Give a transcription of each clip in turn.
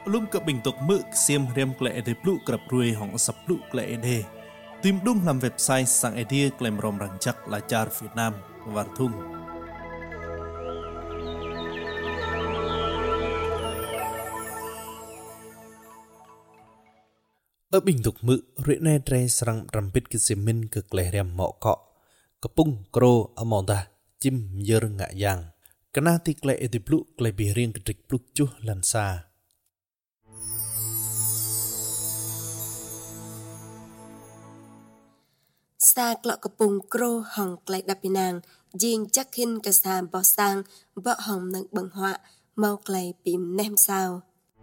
Lum ke bình tục mự xiêm riêng lệ để plu cập ruồi hỏng sập plu lệ đề. Tìm đúng làm website sang idea klem rom răng chắc là char Việt Nam và thung. Ở bình tục mự, rưỡi nè tre sang rampit cái xiêm minh cực lệ riêng mọ cọ. Kepung kro amonda chim yer ngạ yang. Kena tik lệ để plu klei bì riêng cái trịch plu chu lan xa. Sa klọ kepung kro hong klei dapinang jing chắc hin cái sàm bò sang bọ hong nâng bằng họa mau klei bìm nem sao.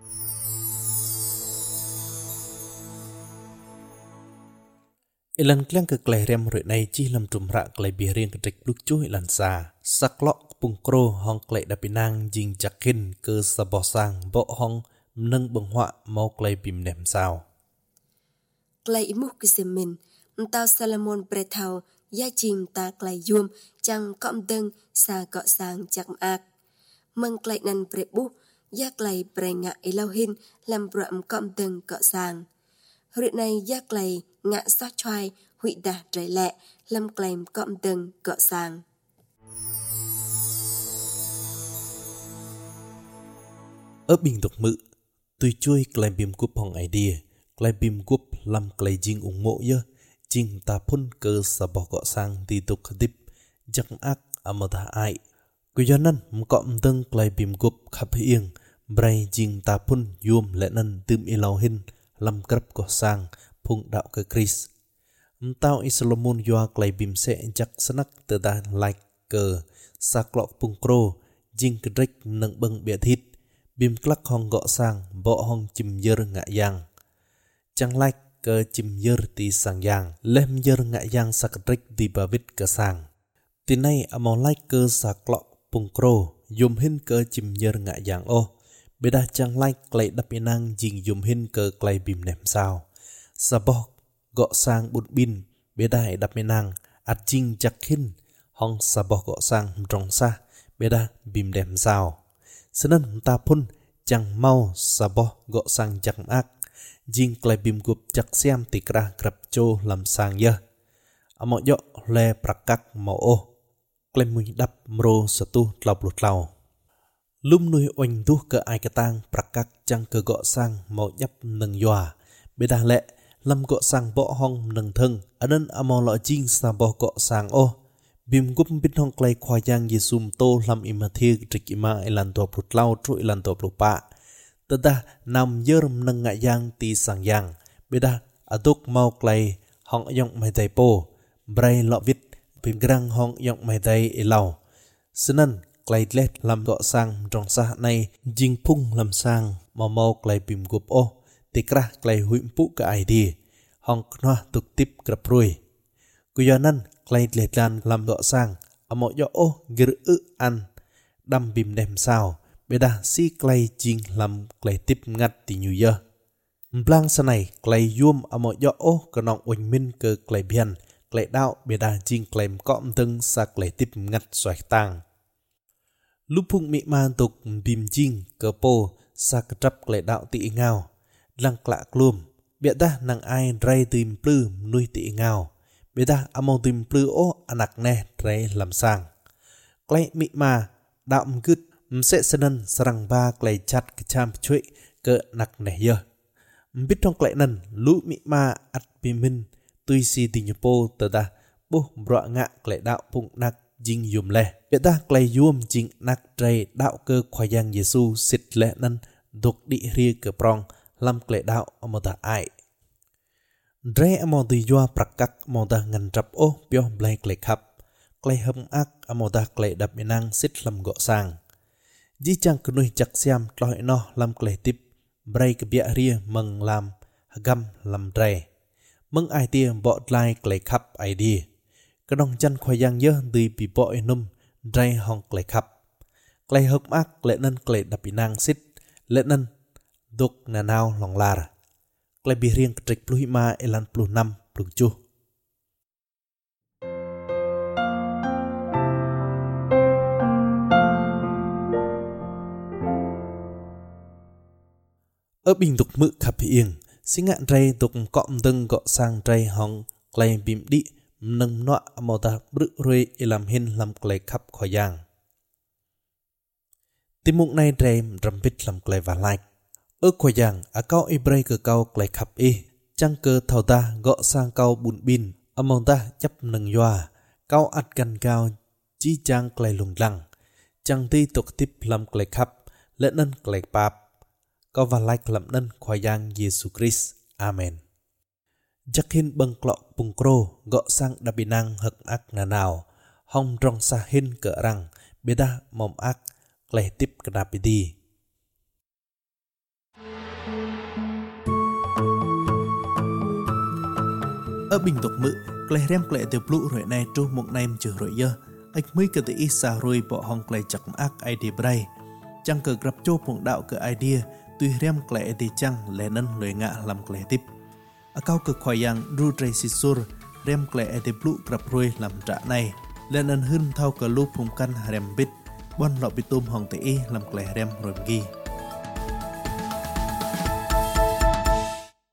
Ilan klang ke klei rem rưỡi này chi làm trùm rạ klei bì riêng cái trịch plu chu lan xa. Sa klọ kepung kro hong klei dapinang jing chắc hin cơ sa bò sang bọ hong nâng bằng họa mau klei bìm nem sao. Klei muk kisimin tao Salomon Brethau gia trình ta klei yum chẳng cọm đừng sa cọ sang chắc ác. Mừng klei năn bre bu gia klei bre ngạ ilau hin làm rậm cọm đừng cọ sang. Rưỡi này gia klei ngạ xót choai hụy đà trái lẹ làm klei cọm đừng cọ sang. Ở bình tục mự, tôi chui klei bìm cúp hong idea, klei bìm cúp làm klei jing ủng mộ yơ, jing ta pun cơ sa bò gọ sang ti tục khadip, chắc ác amata ai. Cứ do nan mcọm đâng klei bìm cúp khắp hieng, bray jing ta pun yum lệ nan tim ilau hin, làm krap gọ sang, phung đạo cơ Chris. Tao Isolomon yoa klei bìm sẽ chắc sanak tờ ta like cơ, sa klọ pung kro, jing kedrek nâng bâng bịa thịt. Bìm klak hong gọ sang bọ hong chim yer ngạ yang. Chẳng like cơ chim yer ti sang yang. Lem yer ngạ yang sa kadrek di bavit cơ sang. Ti nay among like cơ sa klok pung kro. Yum hin cơ chim yer ngạ yang o. Beda chẳng like klei đap inang jing yum hin cơ klei bìm nem sao. Sa bọ gọ sang bụt bin. Beda đap inang at jing chắc hin. Hong sa bọ gọ sang trong sa. Beda bìm nem sao. Senan ta pun chẳng mau sa bò gọ sang chẳng ác. Jing klei bìm gup chắc xem tikra krap cho làm sang ya. Amo yo le prakak mo o. Klei mui đap mro satu lọc lau. Lum nuôi oanh tu cơ ai tang prakak chẳng cơ gọ sang mo nhấp nâng yoa. Beda lệ làm gọ sang bọ hong nâng thân. Anan amo lo jing sa bò gọ sang o. Bìm gúp biết hong klei khoa yang Yesum tô làm ima thiê trịch ima ilan tòa prut lau tru ilan tòa prut pa. Tada nam yerum nâng ngạ yang ti sang yang. Beda aduk mau klei hong yong mai tay po. Bray lọ vít bìm grang hong yong mai tay ilau. Senan klei let làm gọ sang trong sa này jing phung làm sang mau klei bìm gúp o. Tikra klei huim pu ka ai đi. Hong knoa tuk tip krap rui. Kuyanan klei letlan làm gọ sang amo yo o gir an đâm bìm nem sao beda si klei jing làm klei tip ngat ti new year blang sa này klei yum amo yo o kanong oin min cơ klei bian klei đạo beda jing klem cọm tưng sa klei tip ngat xoài tang lupung mi man tục bìm jing cơ po sa trap klei đạo ti ngao lăng klạ klum bịa ta nang ai dray tim plư nuôi ti ngao. Beda among tim plư o anak ne tre làm sang. Klei mi ma đạo mgứt sẽ sân sarang ba klei chat kacham chuy cơ nặc ne yơ. Biết trong klei nần lũ mi ma at pimin tui si ti nhupo tờ ta bố broa ngạ klei đạo phung nặc jing yum le. Beda klei yum jing nặc tre đạo cơ khoa yang Yesu sit le nần đục đi ria cơ prong làm klei đạo amota ai. Dre amoda yua prakak amoda ngan rap o pio blai klei khap. Klei hâm ác amoda klei đap inang sit lam gọ sang. Di chang kenui chak siam tloi no lam klei tip. Bray ke bia ria meng lam hagam lam dre. Meng ai tia bọ dlai klei khap ai di. Kadong chan khoa yang yơ di pi bọ enum dre hong klei khap. Klei hâm ác lệ nân klei đap inang sit. Lệ nân duk nanao long lar. Klei bì riêng trịch plu hima elan plu năm plu chu. ở bình tục mự khắp yên sinh ngạn rây tục cọm dâng gọ sang rây hong clay bìm đi nâng nọa mô ta bự ruê làm hin làm clay khắp khỏi giang tim mục này rây rầm bít làm clay và like ở khỏi giang ở cao Ibrahim cơ cao clay khắp chăng cơ thầu ta gọ sang cao bùn bin mong ta chấp nâng doa cao ắt gần cao chi chang clay lùng lăng chăng ti tục tiếp làm clay khắp lẽ nâng clay bạp cao và like làm nâng khỏi giang Jesus Christ Amen. Chắc hin bâng clọ bùng krô gọ sang đà bì năng hậc ác nà nào hong rong xa hin cỡ răng bê đa mồm ác lẻ tiếp cả đà bì đi. Ở bình tục mự lẻ rem lẻ tiêu lụ rồi này trô một nêm chữ rồi dơ ách mới cơ thể ít xa rồi bỏ hong lẻ chắc ác ai đi bray chẳng cờ gặp chô bụng đạo cờ idea tuy rem lẻ thì chăng lẻ nâng lời ngạ làm lẻ tiếp. Ở cao cực khoai yang ru tray sisur rem lẻ thì lụ gặp rồi làm trả này lẻ nâng hưng thao cờ lụ phùng căn rem bít bon lọ bị tôm hong tế làm lẻ rem rồi ghi.